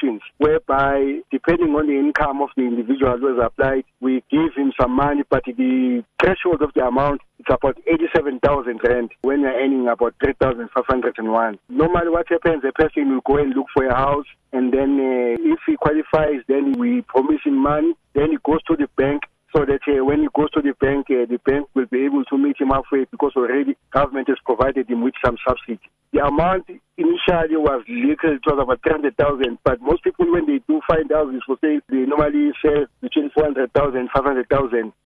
promotions whereby, depending on the income of the individual who has applied, we give him some money, but the threshold of the amount is about 87,000 rand when you're earning about 3,501. Normally what happens, a person will go and look for a house, and then if he qualifies, then we promise him money, then he goes to the bank, so that when he goes to the bank will be able to meet him halfway, because already government has provided him with some subsidy. The amount initially was little, it was about 300,000, but most people, when they do find houses for sale, they normally sell between 400,000 and 500,000.